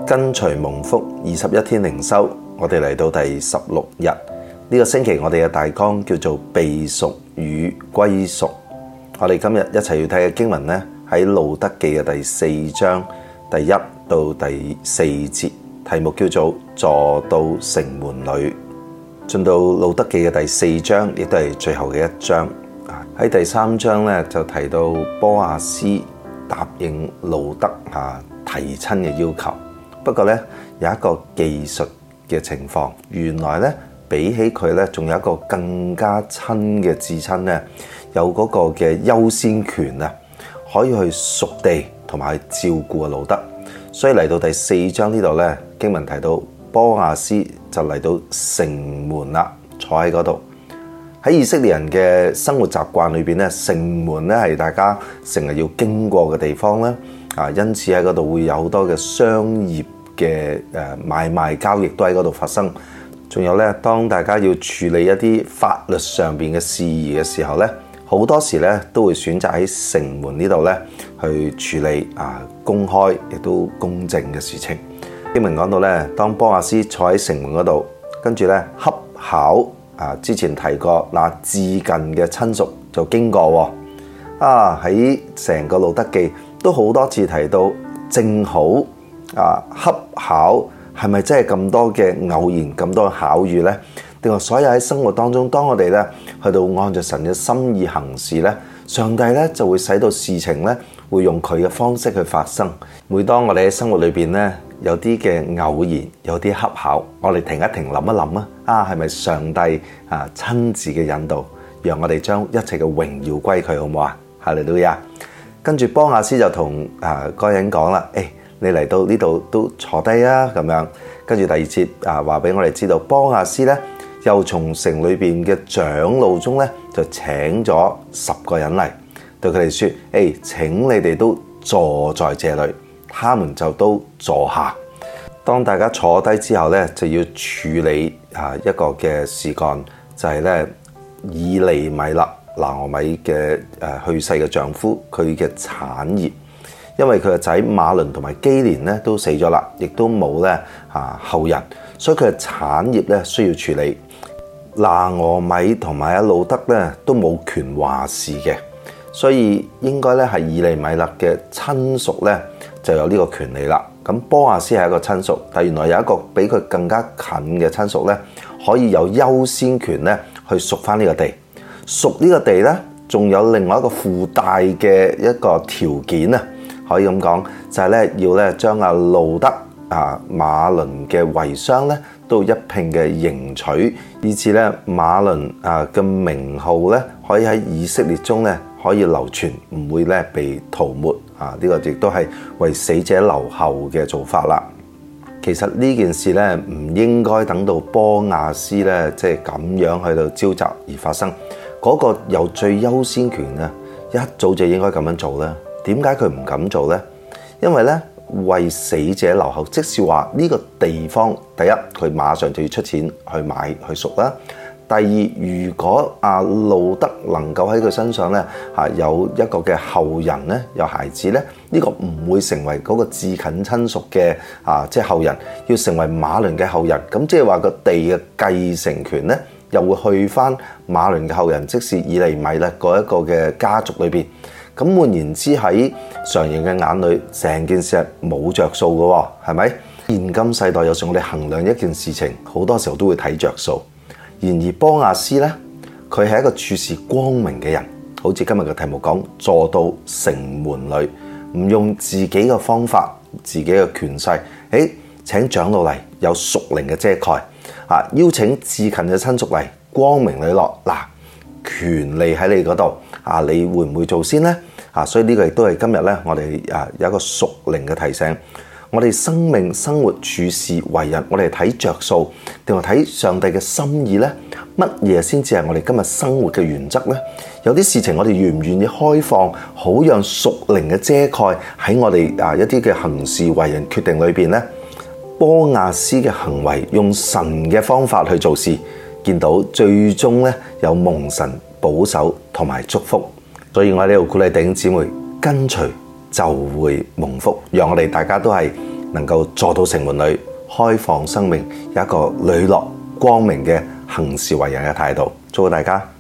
跟隨蒙福21天靈修，我哋嚟到第16日。呢個星期我哋嘅大綱叫做被贖與歸屬。我哋今日一齊要睇嘅經文呢，喺路德記嘅第4章第1到第4節，題目叫做坐到城門裏。進到路德記嘅第4章，亦都係最後嘅一章。喺第3章呢，就提到波亞斯答應路德提親嘅要求。不過咧，有一個技術嘅情況，原來咧，比起佢咧，仲有一個更加親嘅至親咧，有嗰個嘅優先權啊，可以去屬地同埋去照顧路德。所以嚟到第4章呢度咧，經文提到波亞斯就嚟到城門啦，坐喺嗰度。喺以色列人嘅生活習慣裏邊咧，城門咧係大家成日要經過嘅地方啦。因此喺嗰度會有好多嘅商業嘅買賣交易都喺嗰度發生。仲有咧，當大家要處理一啲法律上邊嘅事宜嘅時候咧，好多時咧都會選擇喺城門呢度咧去處理公開亦都公正嘅事情。經文講到咧，當波亞斯坐喺城門嗰度，跟住咧恰巧之前提過嗱，至近嘅親屬就經過喺成個路德記都好多次提到，正好恰巧係咪真係咁多嘅偶然，咁多嘅巧遇呢？定話所有喺生活當中，當我哋咧去到按照神嘅心意行事咧，上帝咧就會使到事情咧會用佢嘅方式去發生。每當我哋喺生活裏邊咧有啲嘅偶然，有啲恰巧，我哋停一停諗一諗係咪上帝親自嘅引導，讓我哋將一切嘅榮耀歸佢，好唔好啊？哈利路亞。跟住波亞斯就同嗰人講啦，你嚟到呢度都坐低啊，咁樣。跟住第2節話俾我哋知道，波亞斯咧又從城裏邊嘅長老中咧就請咗10個人嚟，對佢哋說：請你哋都坐在這裏。他們就都坐下。當大家坐低之後咧，就要處理一個嘅事幹，就係咧以利米勒拿俄米嘅去世嘅丈夫佢嘅產業，因為佢嘅仔馬倫同埋基連咧都死咗啦，亦都冇咧後人，所以佢嘅產業咧需要處理。拿俄米同埋路德咧都冇權話事嘅，所以應該咧係以利米勒嘅親屬咧就有呢個權利啦。咁波亞斯係一個親屬，但原來有一個比佢更加近嘅親屬咧，可以有優先權咧去贖翻呢個地。贖呢個地咧，仲有另外一個附帶嘅一個條件可以咁講，就係咧要咧將路德馬倫嘅遺孀咧都一併嘅迎娶，以至咧馬倫嘅名號咧可以喺以色列中咧可以流傳，唔會咧被塗抹呢個亦都係為死者留後嘅做法啦。其實呢件事咧唔應該等到波亞斯咧即係咁樣去到召集而發生。嗰個有最優先權一早就應該咁樣做啦。點解佢唔敢做呢？因為咧為死者留後，即是話呢個地方，第一佢馬上就要出錢去買去贖啦。第二，如果路德能夠喺佢身上咧有一個嘅後人咧，有孩子咧，呢個唔會成為嗰個至近親屬嘅即係後人，要成為馬倫嘅後人。咁即係話個地嘅繼承權咧，又會去翻馬倫嘅後人，即是以利米勒嗰一個嘅家族裏邊。咁換言之，喺常人嘅眼裏，成件事係冇着數嘅，係咪？現今世代有時我哋衡量一件事情，好多時候都會睇着數。然而波亞斯咧，佢係一個處事光明嘅人，好似今日嘅題目講，坐到城門裏，唔用自己嘅方法、自己嘅權勢，請長老嚟有屬靈嘅遮蓋，邀請至近嘅親屬嚟光明磊落，權利喺你嗰度，你會唔會做先呢？所以呢個亦都係今日咧，我哋有一個屬靈嘅提醒。我哋生命、生活、處事、為人，我哋睇着數，定係睇上帝嘅心意呢？乜嘢先至係我哋今日生活嘅原則呢？有啲事情我哋願唔願意開放，好讓屬靈嘅遮蓋喺我哋一啲嘅行事為人決定裏邊呢？波亞斯嘅行為用神嘅方法去做事，見到最終咧有蒙神保守同埋祝福。所以我喺呢度鼓勵弟兄姊妹跟隨就會蒙福，讓我哋大家都係能夠坐到城門裏，開放生命，有一個磊落光明嘅行事為人嘅態度。祝福大家。